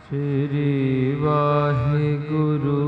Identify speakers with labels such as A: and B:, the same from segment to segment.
A: श्री वाहिगुरु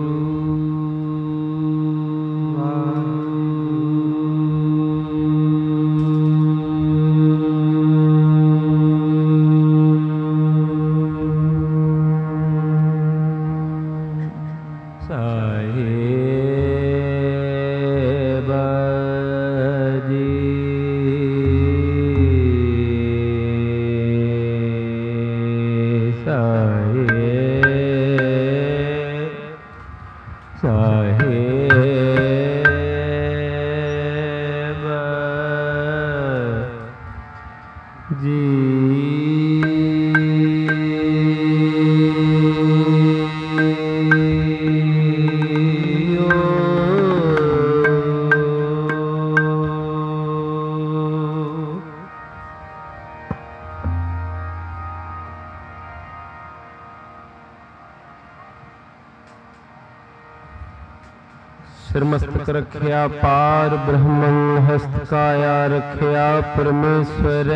A: सिरमस्तक रखिया पार ब्रह्मं हस्तकाया रखिया परमेश्वर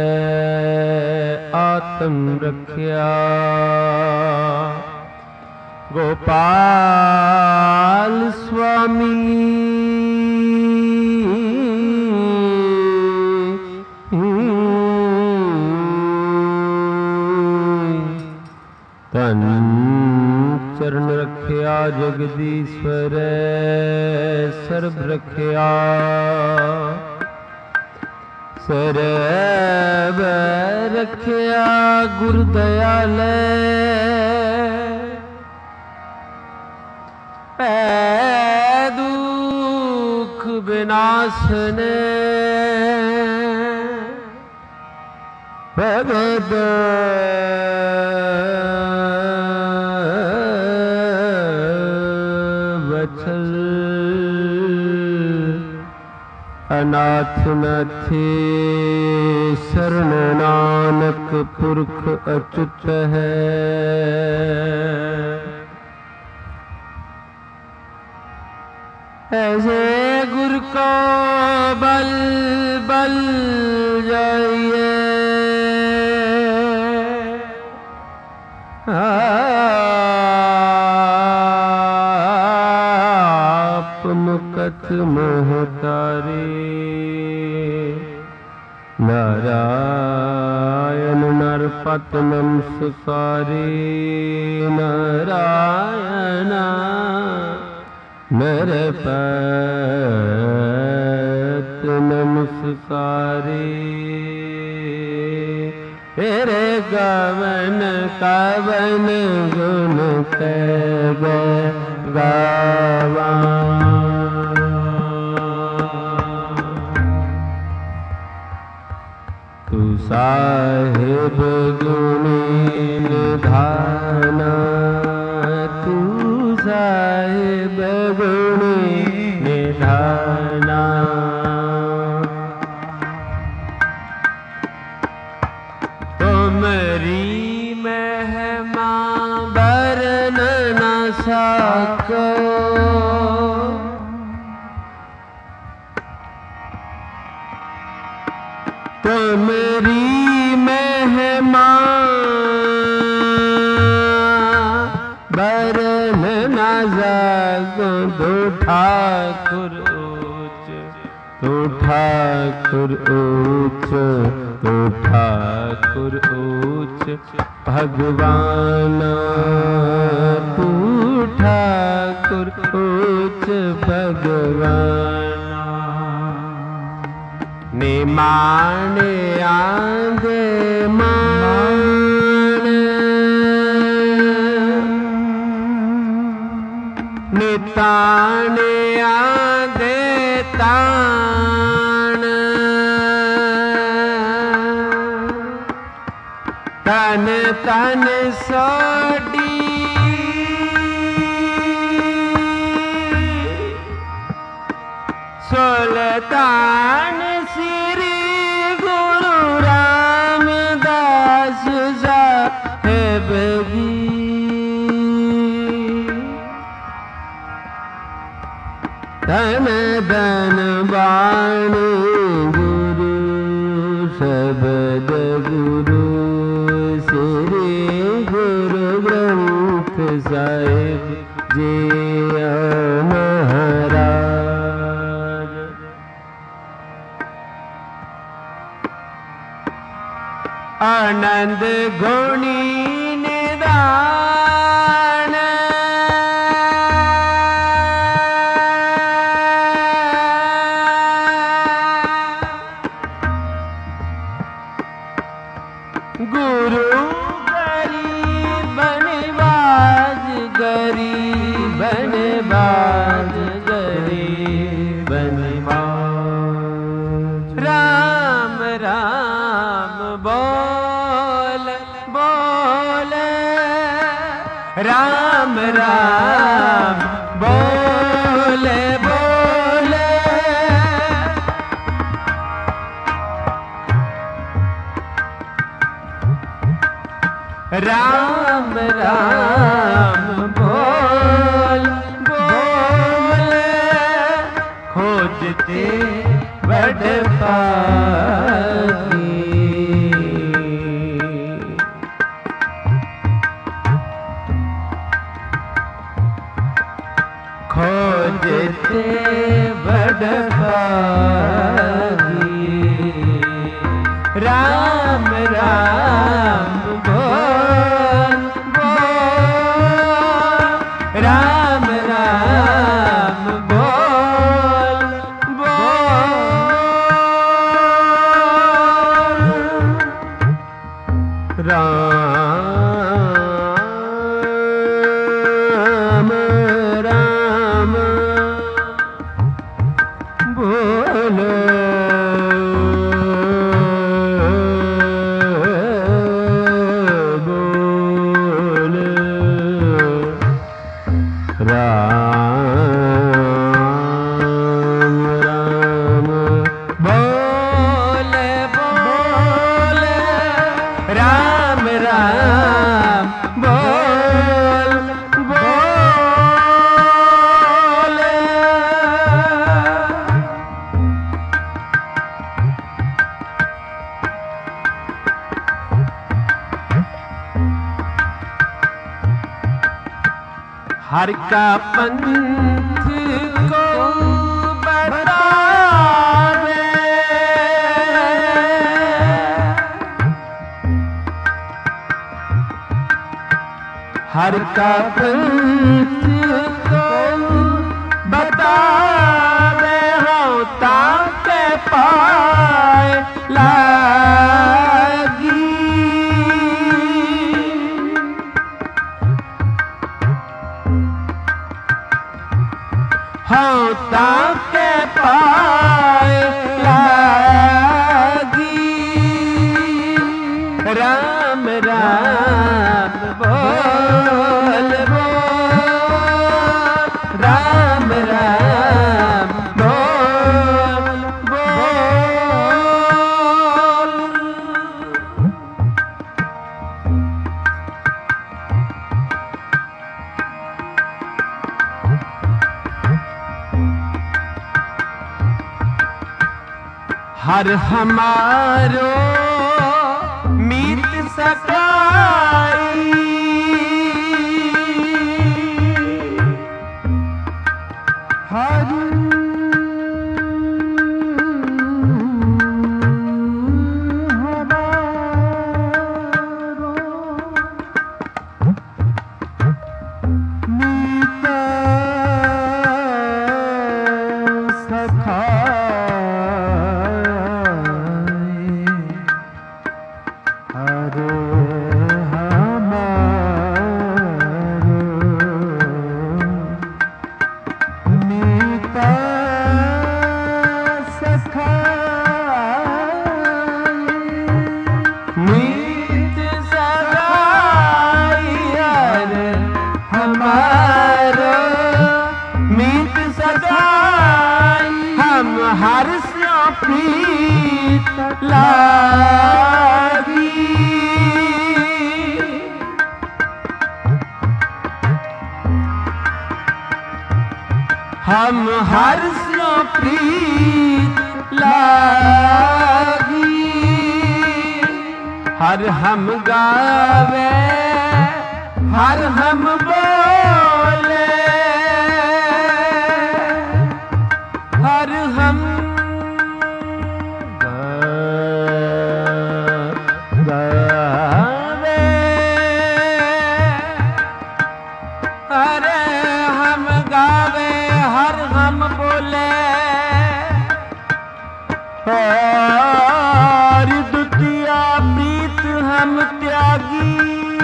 A: आत्म रखिया गोपाल स्वामी तन चरण रखिया जगदीश्वर सर्व रखिया सरब रखिया गुरुदयाल दुख विनाशन भगत अनाथ नाथे शरण नानक पुरख अच्युत है। ऐसे गुरु को बल बल जाइए आप मुकत मोहतारे नारायण नरपत नमस्कारे नारायण नरपत नमस्कारे तेरे गवन कवन गुण कह गावा तू साहिब गुणी निधाना तू साहिब गुणी निधाना तुमरी महिमा बरन न सको तुमरी महिमा बरन न सको दो ठाकुर ऊंच दो ठाकुर ऊंच दो ठाकुर ऊंच भगवान तू ठाकुर ऊंच भगवान निमान आंदे मान नितान आंदे तान तन तन सोडी सुल्तान श्री गुरु रामदास साहेब जी धन धन बाणी गुरु शब्द गुरु श्री गुरु साहिब जी महाराज। आनंद गुणी निदान गुरु गरीब निवाज गरीब निवाज गरीब निवाज। राम राम बोल बोल राम राम बोल बोल राम राम बोल बोल खोजते बड़ पाती खोजते बड़ पाती। राम राम बोल बोल राम राम बोल बोल राम राम बोलो राम राम बोल बोल हर का पंथ को बतावे हर का पंथ को बतावे होता के पाए लागी होता के पाए लागी। राम राम बोल बोल राम राम बोल बोल हर हमारो मीत सकाई हर हमारो मीत सखाई हर स्यों प्रीत लागी हम हर स्यों प्रीत लागी। हर हम गावे हर हम बोले और द्वितीया प्रीत हम त्यागी,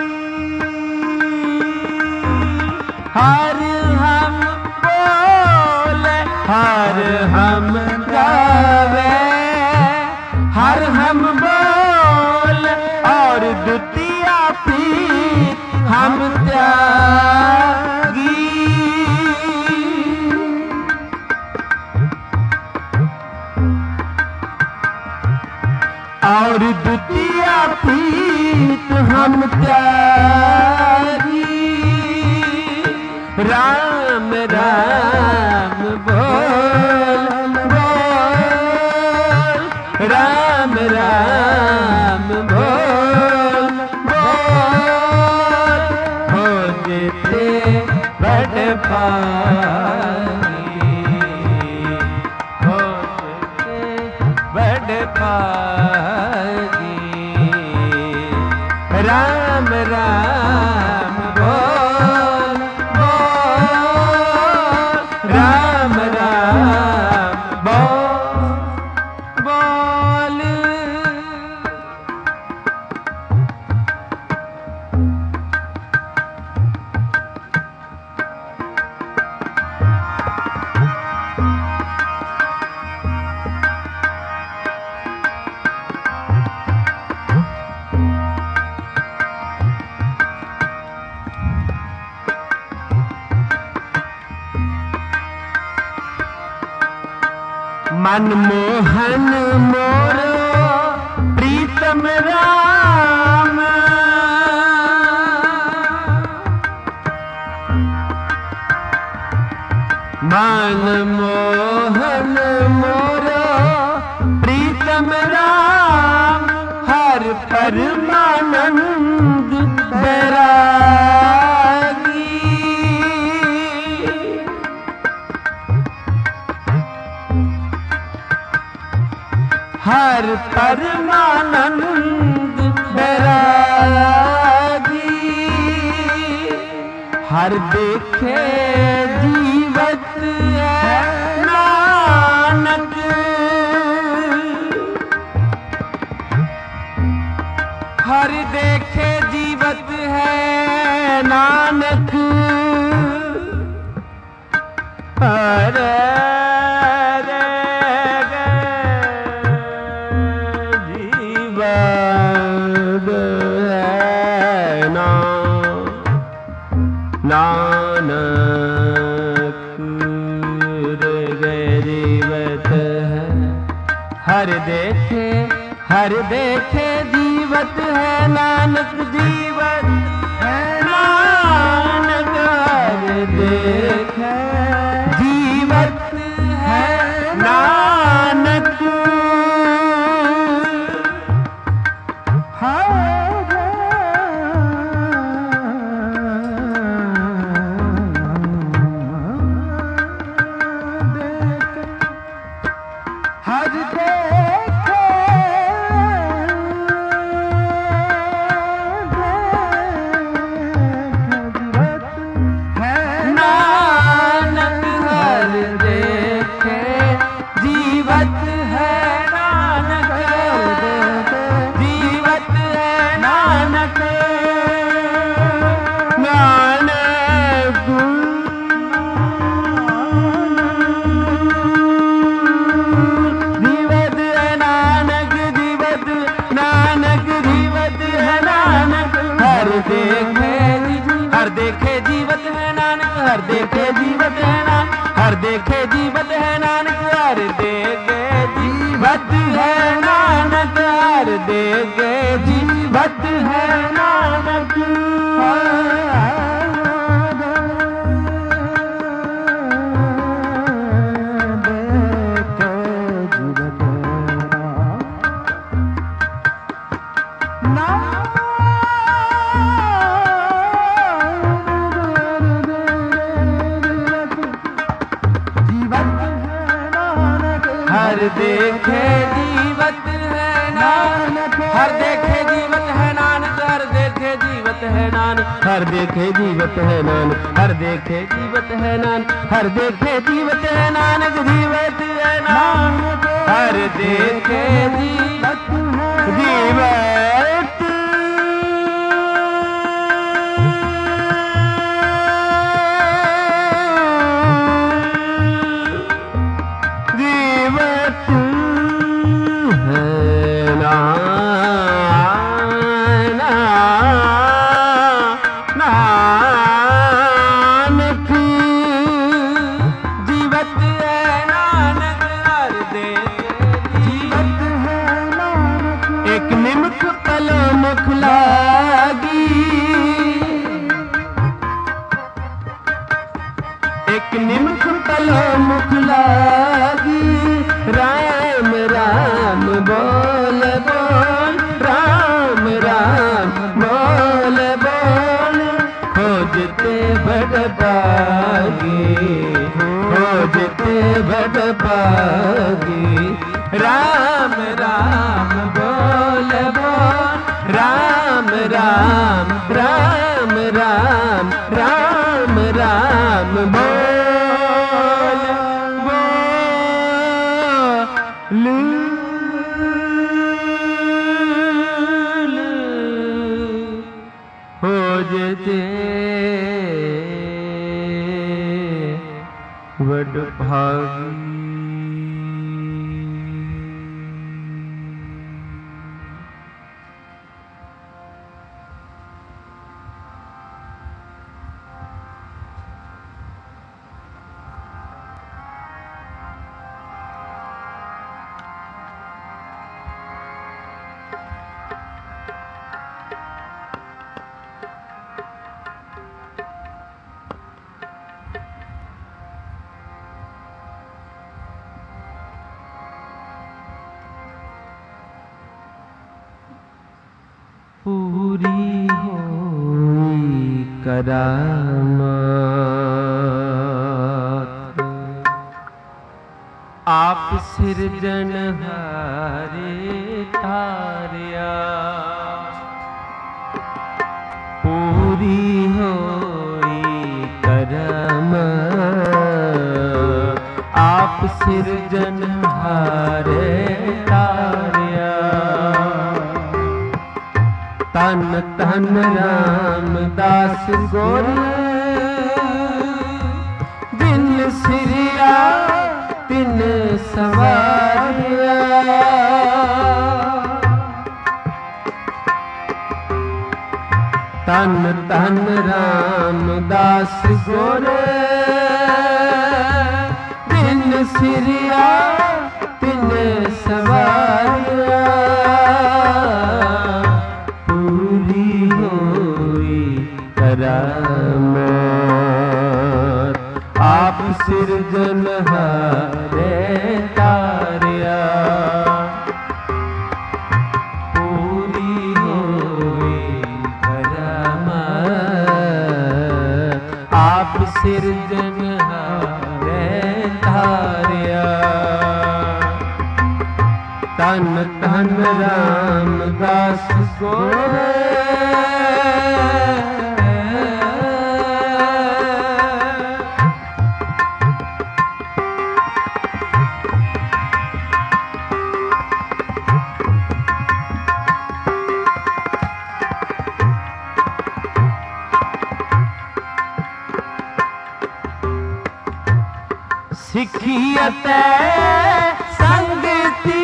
A: हर हम बोले हर हम गावे, हर हम बोले और द्वितीया प्रीत हम त्यागी। और द्वितीया प्रीत हम त्यागी, राम राम बोल बोल, राम राम बोल बोल, हो जेते बड़ पानी, हो जेते बड़ पानी, राम राम बोल बोल, राम राम बोल बोल। मनमोहन मोरो प्रीतम राम, मनमोहन मोरो प्रीतम राम, हर परमानंद बैरागी, हर परमानंद बैरागी, हर देखे जीवत है नानक, हर देखे जीवत है नानक, हरे नानक जीवत है, हर देखे जीवत है नानक, जीवत है नानक, हर देखे जीवत है नानक, हर देखे जीवत है नानक, हर देखे जीवत है नानक, हर देखे जीवत है नानक, हर देखे जीवत है नानक, हर देखे जीवत है नानक। हर देखे जीवत है नानक, हर देखे जीवत है नानक, हर देखे देखे जीवत है नानक, हर देखे जीवत है नानक, हर देखे जीवत है नानक, हर देखे जीवत है नानक, जीवत है नानक, हर देखे जीवत जीवत निम्न पलो मुख लागी, राम राम बोल बोल, राम राम बोल बोल, खोजते बड़ पागी, खोजते बड़ पागी, राम राम बोल बोल, राम राम राम राम राम राम बोल खोजते बड़ भागी। पूरी होई करामात, आप सिरजनहारे तारिया, पूरी होई करामात, आप सिरजनहारे तारिया, तन तन रामदास गोरे, दिन सिरिया तिन सवारिया, तन तन रामदास गोरे, दिन सिरिया तिन सवारिया, करामात, आप सिरजनहारे तारिया, पूरी होई करामात, आप सिरजनहारे तारिया, तन तन रामदास गोरे, सिखियते संगति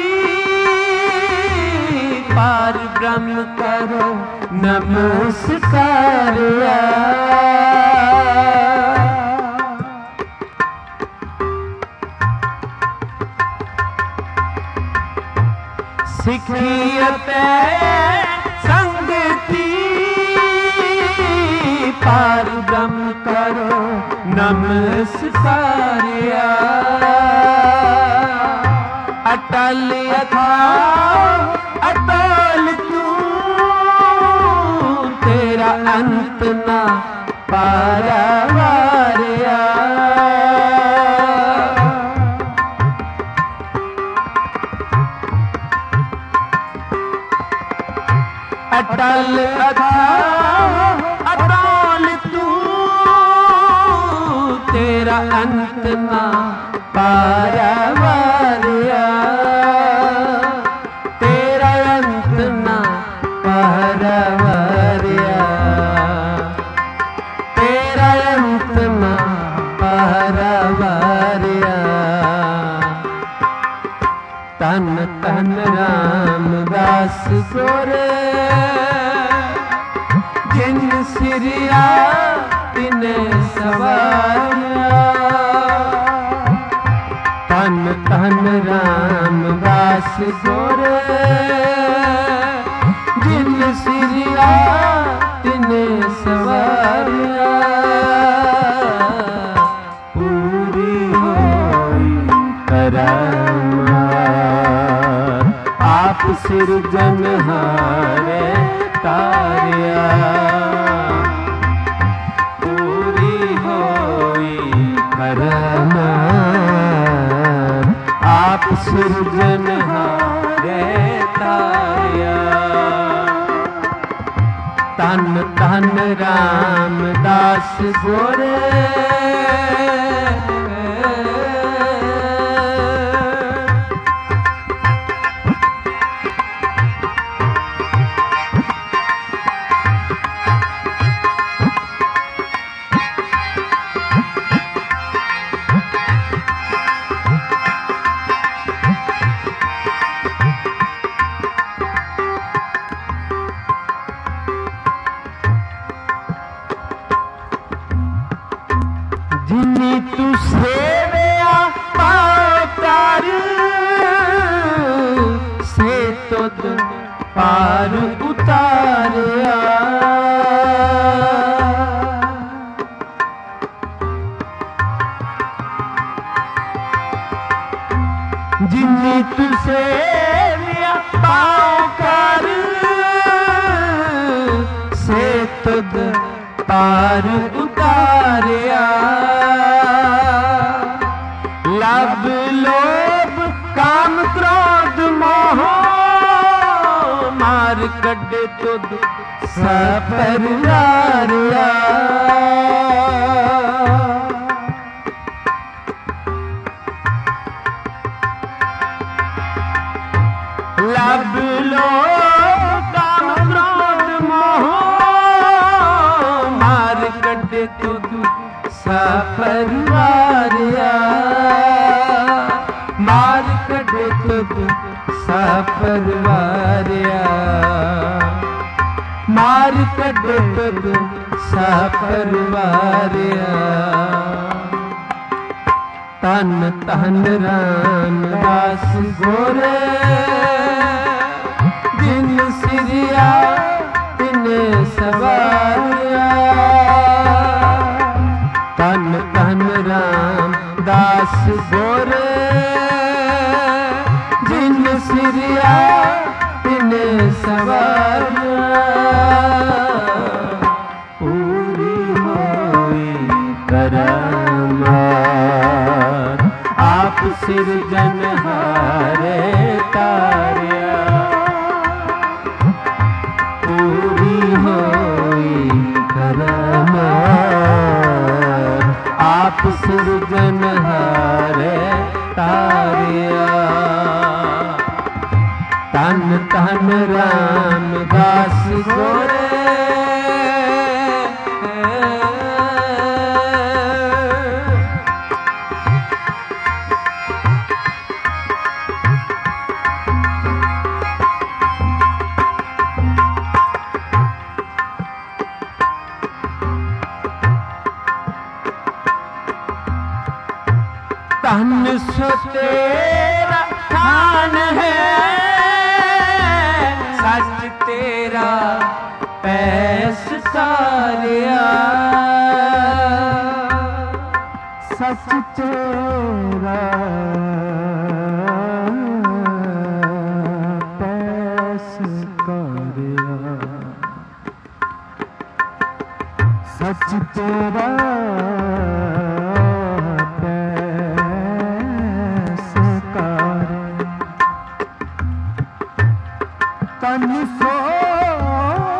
A: पार ब्रह्म करो नमस्कारिया, सिखियते संगति पार ब्रह्म करो नमस्कारिया, अटल अथाह अटल तू, तेरा अंत ना पारावारिया, अटल अटल तू तेरा अंत ना पारवारिया तेरा अंत ना पारवारिया तेरा अंत ना पारवारिया तन तन रामदास गोरे जिन सिरिया तिने सवारिया तन तन रामदास गोरे जिन सिरिया तिने सवारिया पूरी होई करामात आप सिरजनहारे तारिया पूरी होई करामात आप सिरजनहारे तारिया तन तन रामदास गोरे जिनी तू सेवया पार से तुद पार उतारिया जिनी तू सेवया पार से तुद पार उतारिया लब लोभ काम क्रोध मोह मार कड्डे तुद सपरिवारिया लब लोभ काम क्रोध मोह मार कड्डे तुद सपरिवारिया मार कड्डे तुद सपरिवारिया मार कड्डे तुद सपरिवारिया तन तन रामदास गोरे जिन सिरिया तिने सवारिया तन तन रामदास गोरे जिन सिरिया तिने सवारिया पूरी होई करामात आप सिरजनहारे तारिया पूरी होई करामात आप सिरजनहारे तारिया तन तन रामदास गोरे तन सो तेरा खान है सच तेरा पैस सारिया सच तेरा पैस सारिया सच तेरा तन सो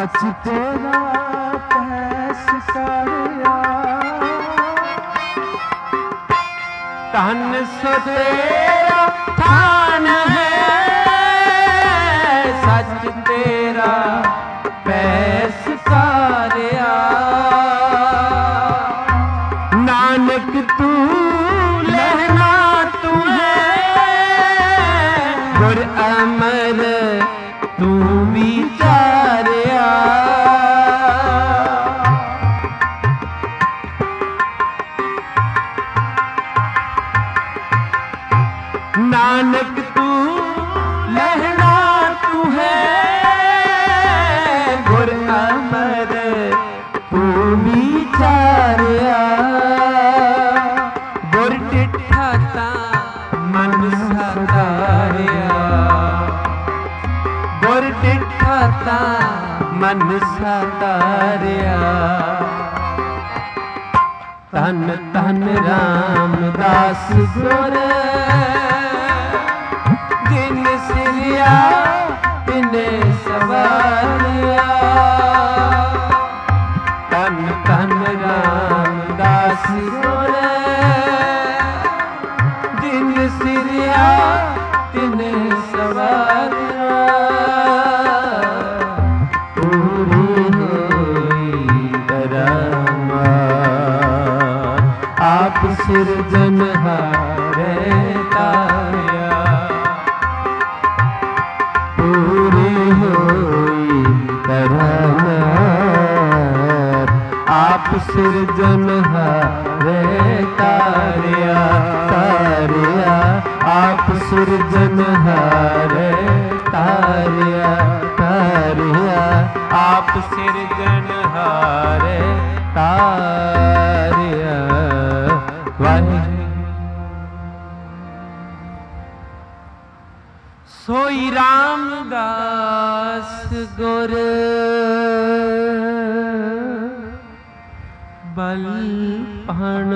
A: सच तेरा पैस कारिया तन सो तेरा थान है सच तेरा पैस कारिया नानक तू लहना तू है गुर अमर तू विचारिया नानक तू लहना तू है गुर अमर तू विचारिया गुर डिठा ता मन सदारिया गुर डिठा ता मन सदारिया तन तन रामदास गुर जिन सिरिया तिने सवारिया तन तन रामदास गुर जिन सिरिया तिने सवारिया पूरी होई करामात आप सिरजनहारे तारिया पूरी होई करामात आप सिरजनहारे तारिया तारिया आप सिरजनहारे तारिया तारिया आप सिरजनहारे तारिया सोई रामदास गुर बलपण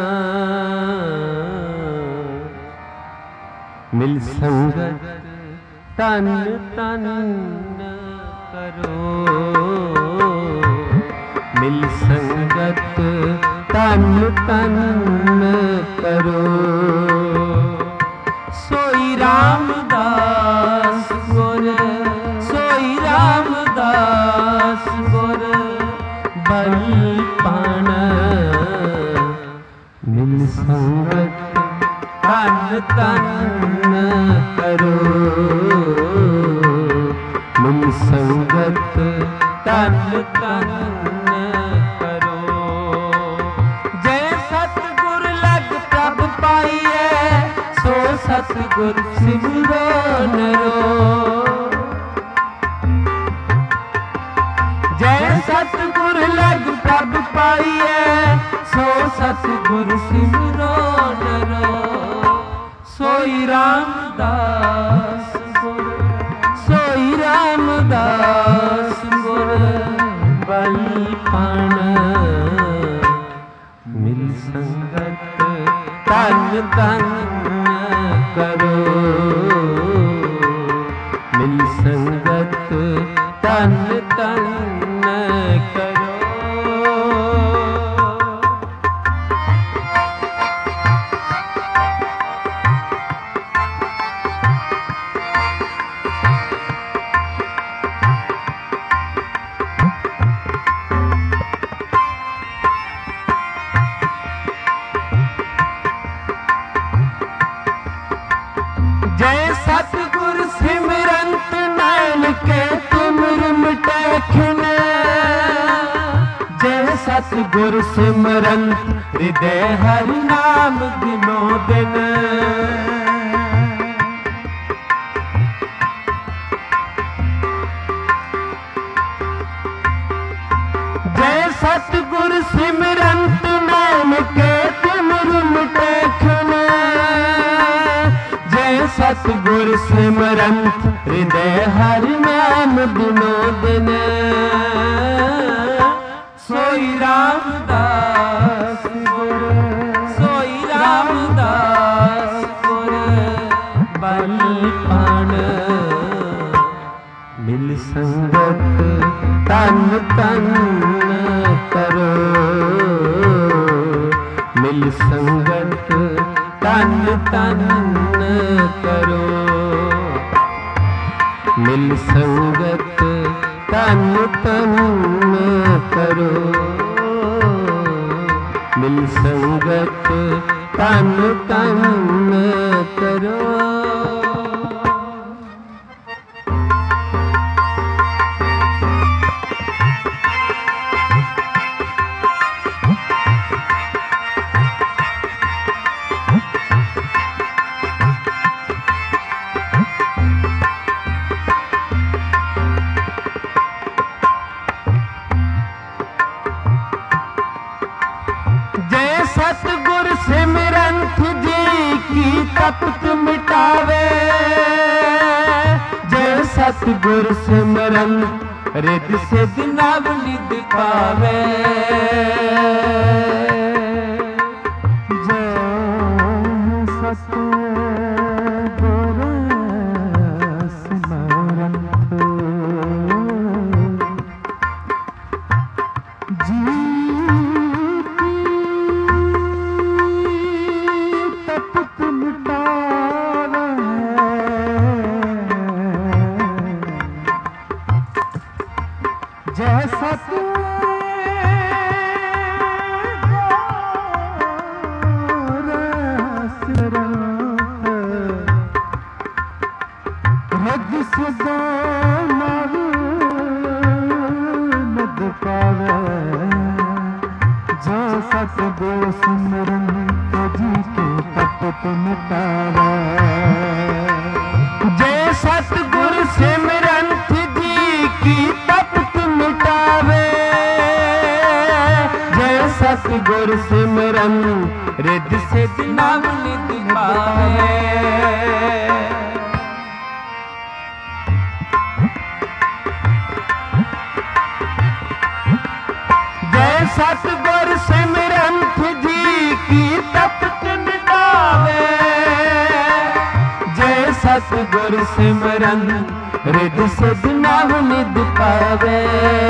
A: मिल संगत तन तन करो मिल संगत तन तन करो सोई रामदास गुर सोई रामदास गुर बलपण मिल संगत तन तन करो मिल संगत तन तन करो जय सतगुर लग प्रभ पाइए सो सतगुर सिमरो नरो जय सतगुर लग प्रभ पाइए सो सतगुर सिमरो नरो सोई रामदास गुर सोई रामदास गुर बलपण मिल संगत तन तन करो मिल संगत तन तन करो जय सतगुर सिमरंत नैन के तिमिर मिटे खिन जय सतगुर सिमरंत हृदय हरि नाम दिनो दिन जय सतगुर सिमरंत नैन के तिमिर मिटे खिन सतगुर सिमरंत हृदय हरि नाम दिनो दिन सोई रामदास गुर सोई रामदास गुर बलपण मिल संगत तन तन करो, मिल संगत तन तन करो, मिल संगत तन तन करो, मिल संगत तन तन करो। सतगुर सिमरंत जी की तपत मिटावे, जय सतगुर सिमरंत रिद सिद्ध नव निध पावे, जय सतगुर सिमरंत जी जय सतगुर सिमरंत रिद सिद्ध नव निध पावे, जय सतगुर सिमरंत जी के तपत मिटावे, जय सतगुर सिमरंत जी की मिटावे, जय सतगुर सिमरंत रिद सिद्ध नव निध पावे, जय सतगुर सिमरंत जी की तपत मिटावे, जय सतगुर सिमरंत रिद सिद्ध नव निध पावे,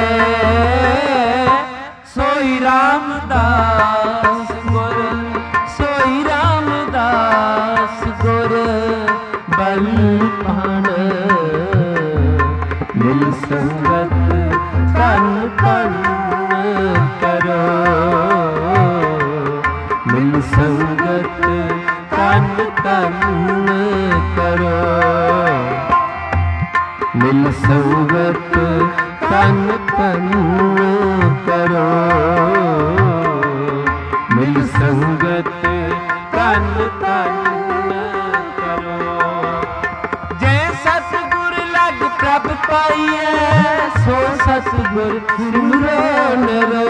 A: सोई रामदास गुर, सोई रामदास गुर बल पाण, मिल संगत तन तन करो, मिल संगत तन तन करो, मिल संगत तन तन करो, मिल संगत तन तन करो, जय सतगुर लग प्रभ पाइए, सो सतगुर सिमरो नरो,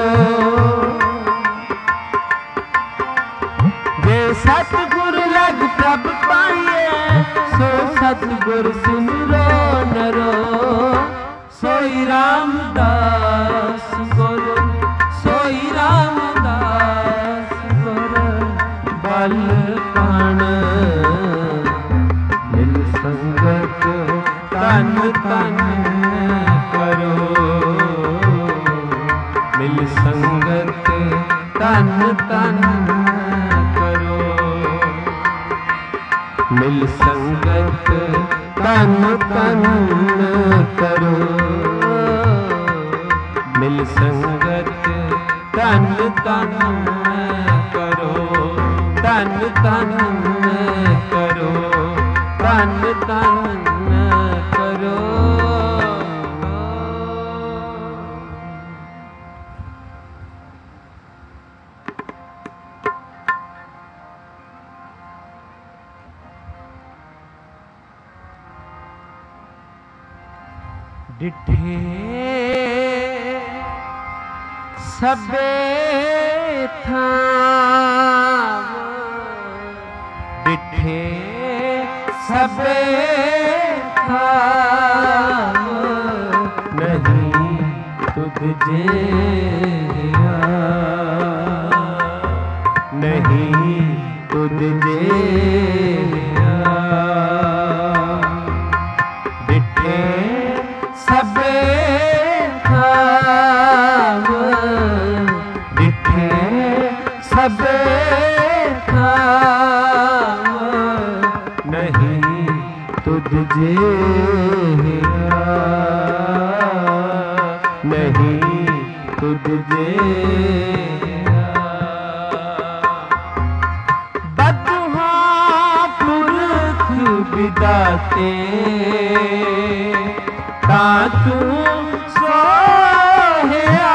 A: जय सतगुर लग प्रभ पाइए, सो सतगुर सिमरो नरो, सोई रामदास गुर, सोई रामदास गुर बल पाण, मिल संगत तन तन करो, मिल संगत तन तन करो, मिल संगत तन तन करो, मिल संगत तन तन करो, तन तन करो, तन तन करो। डिठे सबे थाम, डिठे सबे थाम, नहीं तुझ जिया, नहीं तुझ जिया, डिठे सब नहीं तुझ जेहिया, नहीं तुझ जेहिया। बदहा पुरख विदाते तातू सोहिया,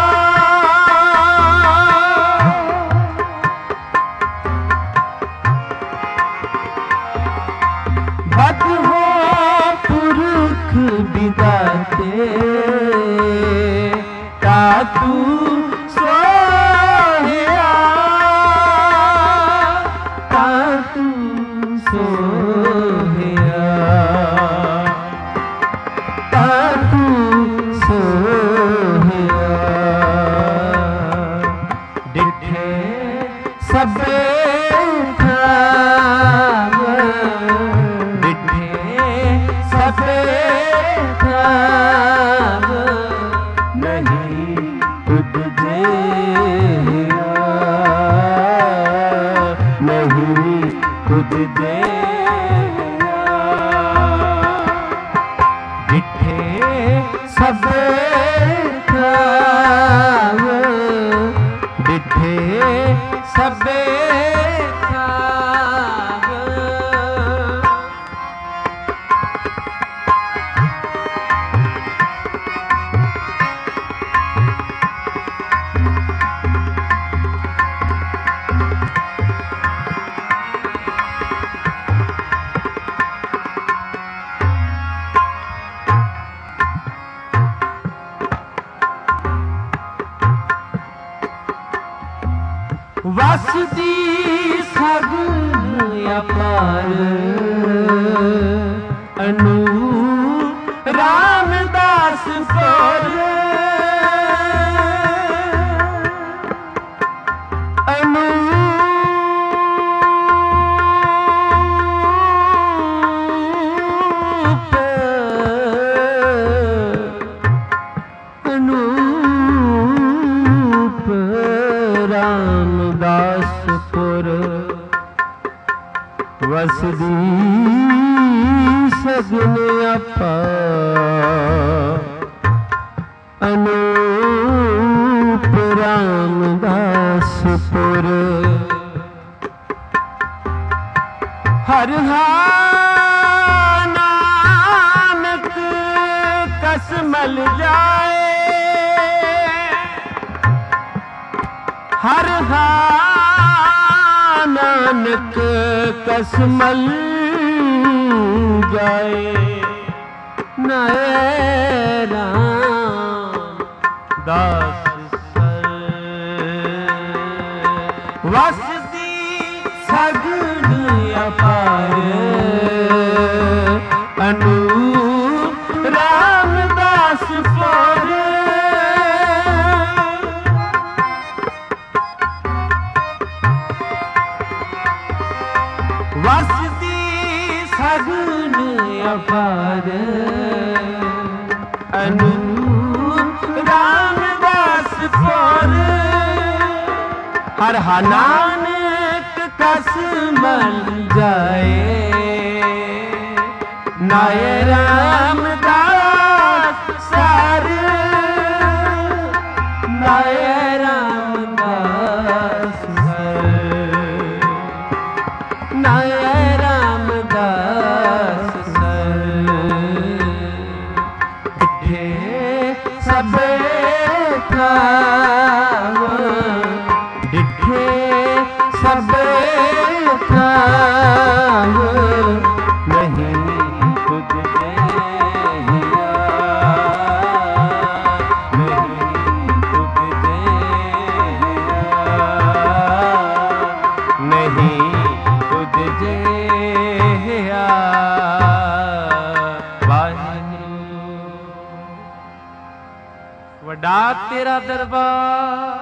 A: बदहा पुरख विदाते तातू सोहिया, तातू सोहिया, तातू सोहिया। डिठे सबे थाव, डिठे सबे थाव, नहीं तुझ जेहिया, नहीं तुझ जेहिया। डिठे सबे थाव, डिठे सबे थाव। वसदी सगुन अपार अनु रामदास पुर, अनु अनूप रामदासपुर। वसदी सगुन अपार अनूप रामदासपुर। हर नानक कस मल जाए, हर नानक कस मल जाए। नए रामदास सर वसदी सगुन अपार अनूप रामदास पुर। वसदी सगुन अपार अनूप रामदास पुर। हर नानक कस मल जाए। नाय रामदास सर, नाय रामदास सर, नाय रामदास सर। डिठे सबे थाव, डिठे सबे थाव, नहीं तुझ जेहिया, नहीं तुझ जेहिया, नहीं तुझ जेहिया। वाहिगुरू वड्डा तेरा दरबार।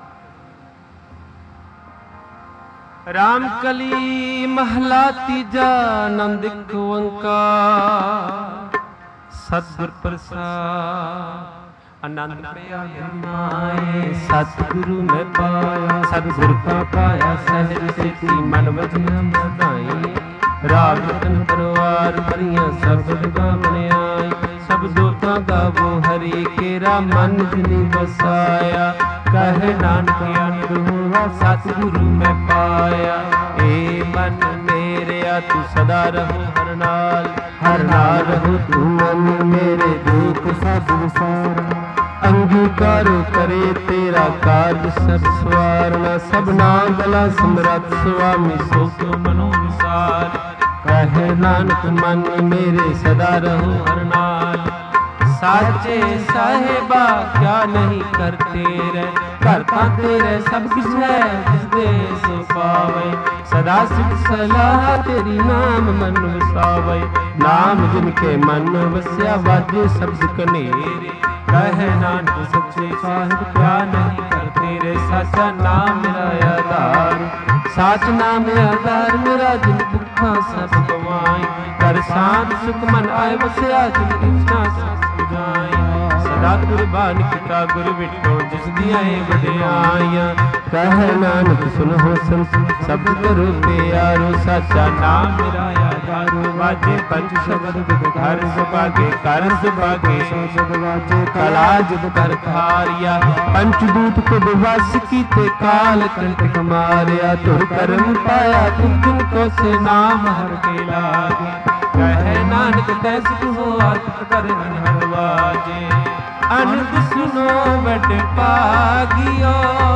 A: रामकली महला तीजा आनंद एक ओंकार। सतगुर प्रसाद आनंद पाया माए। सतगुरु में पाया, सतगुर का पाया सहज सिद्धि मन वचन बधाई। राग रतन परवार भरिया सब जगह बनियाई। सब दोता गावो हरि केरा मन जिनी बसाया। कहे नानक अनंद हुआ सतगुरु मैं पाया। ए मन मेरे तू सदा रहो हर नाल रहो तू मन मेरे दुख सब विसारा। अंगीकार करे तेरा कार्य सब सवारना। सब नाम भला समरथ स्वामी सो सो मनो विसार। कहे नानक मन मेरे सदा रहो हर नाल। साचे साहेबा क्या नहीं करते रह। करता तेरे सब कुछ है जिस दे सो पावे। सदा सिख सलाह तेरी नाम मन वसावे। नाम जिनके मन वस्या वाजे शब्द कनेरे। कहे नानक सच्चे साहिब क्या नहीं करते रे। साचा नाम मेरा आधार। साच नाम आधार मेरा जिन दुखा सब गवाई। कर शांत सुख मन आए वस्या जिन इच्छा सब बुझाई। सदा कुर्बान किता गुरु बिटो जिस दिया वड्याइयां। कहे नानक सुन हो संत सब करो प्यारो। साचा नाम मेरा आधार। वाजे पंच शब्द घर सुभागे कर सुभागे वाजे कलाज कर खारिया। पंचदूत को बस कीते काल कंटक मारिया। तुर कर्म पाया तुम को से नाम हर के लागे। कहे नानक तैस हो आत्म कर हरवाजे। अनंत सुनो बट पागियो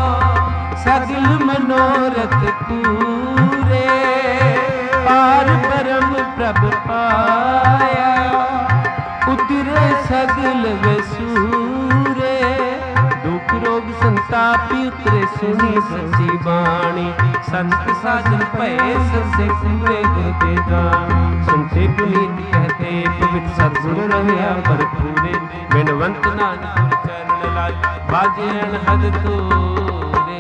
A: सगल मनोरथ पूरे। पार ब्रह्म प्रभ पाया उतरे सगल वसूरे। दुख रोग संतापी उतरे सुनी सची बाणी। संत साजन भय सबसे पूरे होते जान। सुनते पुनीत कहते पवित्र सतगुरु रहिया भरपूरे। बिनवंत नानक चरण लाल बाजे अनहद तोरे।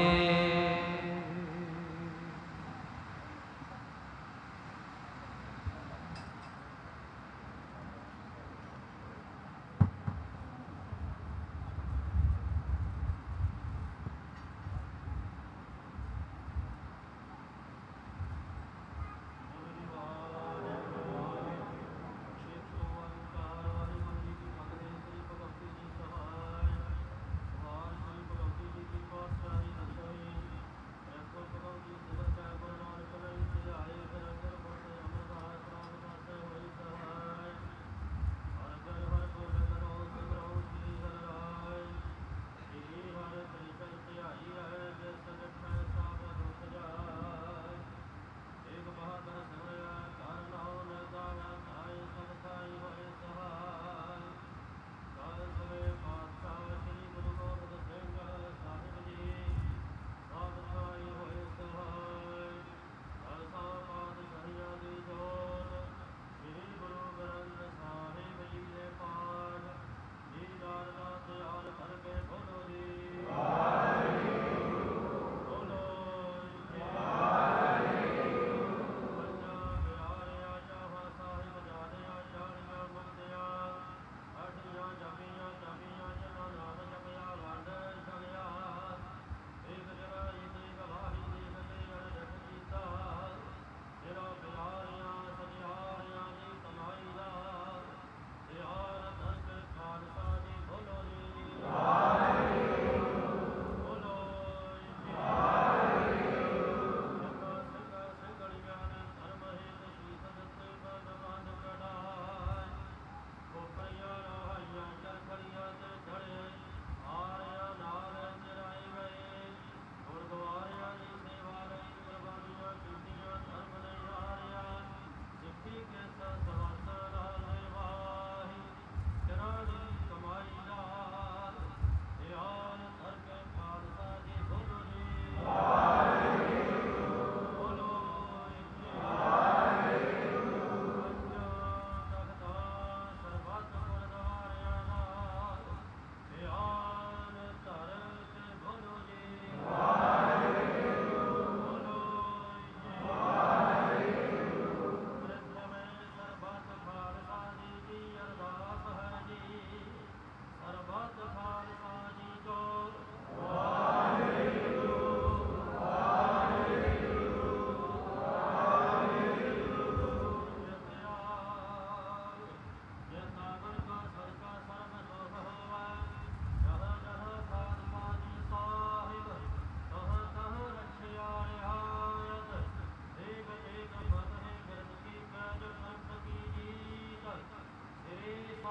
B: Bye.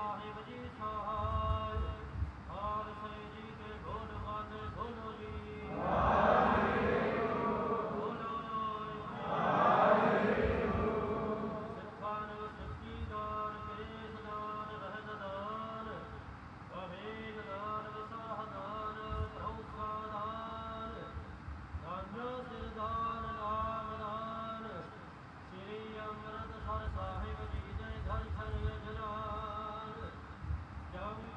B: साहिब जी सहाय खालसे जी के बोल मन बोलो जी बोलो सिखान सिद्धि दान केश दान रहत दान अभेद दान वसाह दान भरोसा दान धन्य सिर दान नाम दान श्री अमृतसर साहिब जी जय दर्शन यजनान जब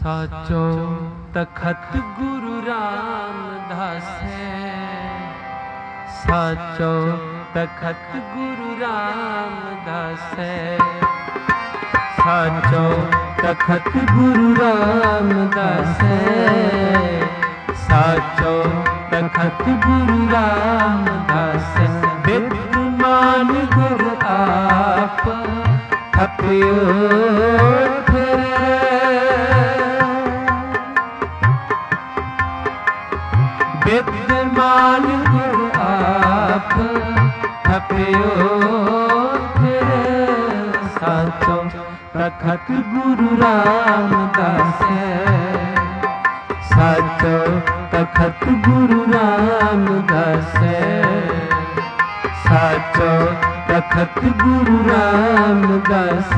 A: साचो तखत गुरु रामदास साचो तखत गुरु रामदास साचो तखत गुरु रामदास साचो तखत गुरु रामदास विद्यमान गुरु आप थपियो विद्यमान गुरु आप थपियो साचो तखत गुरु रामदास साचो तखत गुरु रामदास साचो तखत गुरु रामदास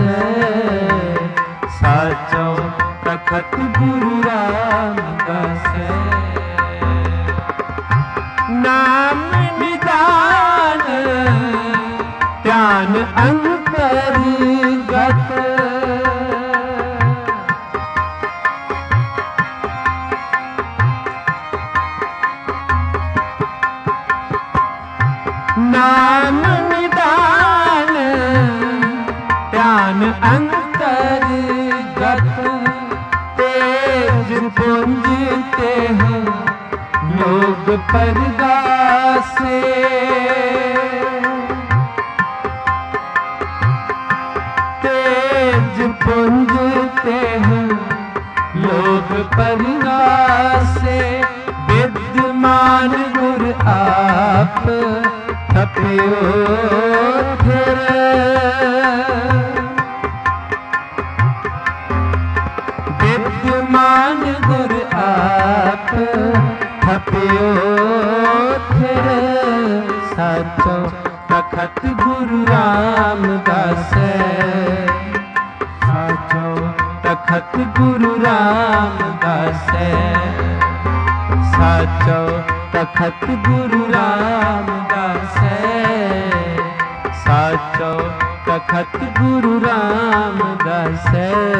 A: साचो तखत गुरु रामदास नाम निदान ध्यान अंतर्गत नाम निदान ध्यान अंतर्गत तेज पुंजते हैं लोग परगासे तेज पुंजते हैं लोग परगासे विद्यमान गुरु आप थपियो विद्यमान गुरु आप थपियो साचो तखत गुरु रामदास साचो तखत गुरु रामदास साचो तखत गुरु रामदास साचो तखत गुरु रामदास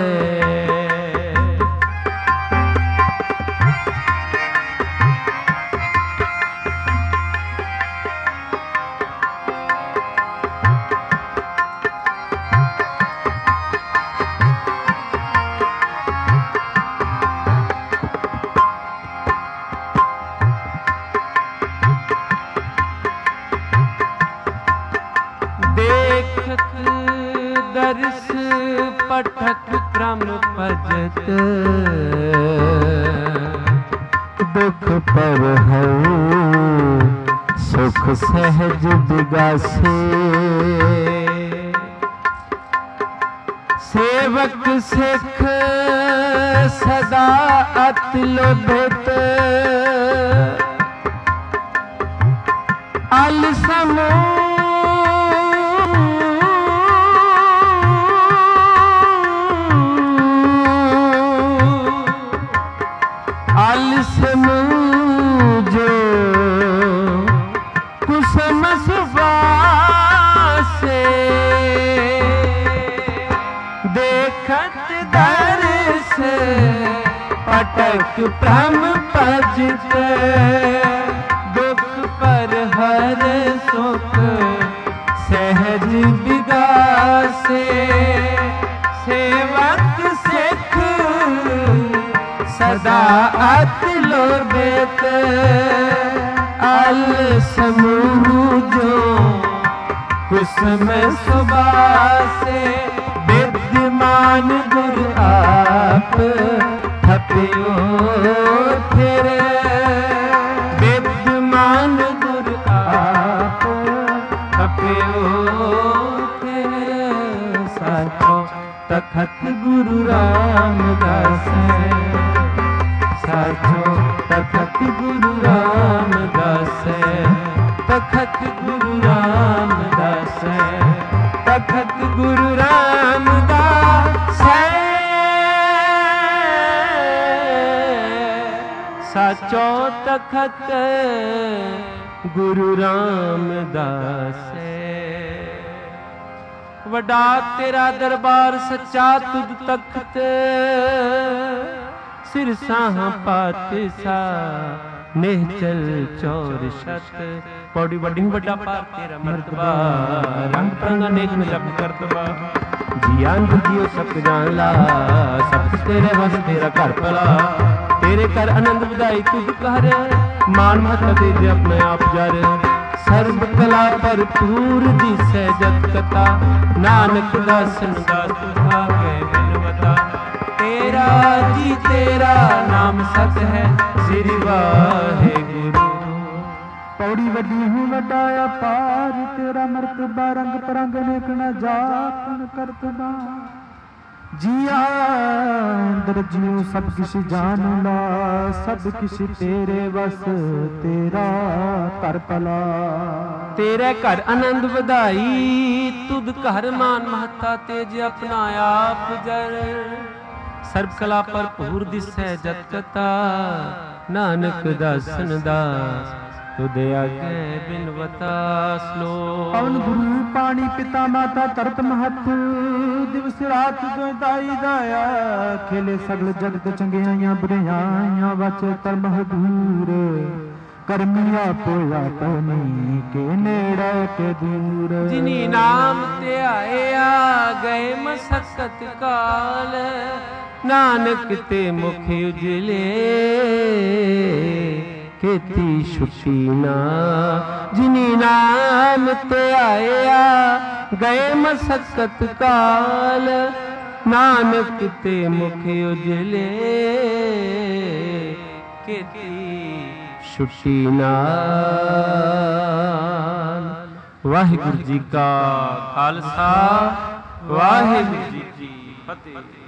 A: दर्श पठक क्रम भजत दुख पर है सुख सहज विगासे सेवक सिख सदा अति लोभित अलसम जो कुसुम सुवासे देखत दर्श पटक भ्रम भजत दुख पर हर सुख सहज विगासे सेवक सिख सदा अति लोभित अलसमूह जो कुसुम सुवासे विद्यमान गुरु आप थपियो विद्यमान गुरु आप थपियो साचो तखत गुरु रामदास साचो तखत गुरु रामदास तखत गुरु रामदास तखत गुरु रामदास साचो तखत गुरु रामदास वडा तेरा दरबार सच्चा तुद तख्त सिर साह पात सा निहचल चौर शत। पौड़ी बड़ी बड़ा पार तेरा मर्तबा, रंग परंग अनेक में जप करतबा। जिया जियो सब जान ला, सब तेरे बस तेरा घर भला। तेरे कर आनंद बधाई तुझ कर, मान महता दे अपने आप जर। सर्व कला भरपूर दिसै जत कथा, नानक दासन दास तुझा कै बिनवता। तेरा जी तेरा नाम सत है, श्री वाहेगुरु।
C: पौड़ी वड्डी हूँ वड्डा अपार, तेरा मर्तबा रंग परंग नेक न जापन करतबा। जिया अंदर जियो सब किश जान ला, सब किश तेरे बस तेरा कर भला।
A: तेरे घर आनंद बधाई तुद घर मान महता तेज अपना आप जर। सर्व कला भरपूर दिसै जत कथा, नानक दासन दास तुद आगे बिनवता। श्लोक।
C: पवन गुरु पानी पिता माता तरत महत, दिवस रात जो दाई दाया। खेले सगल जगत चंगियाइयां बुराइयां, बचे कर महदूर। करमिया पोया पनी के नेड़े के दूर।
A: जिनी नाम ते आया गए मसकत काल, नानक ते मुख उजले खेती छुट्टी ना। जिनी नाम ते आया गए मसकत काल, नानक ते मुख उजले खेती छुट्टी नाल। वाहिगुरु जी का खालसा, वाहिगुरु जी की फतेह।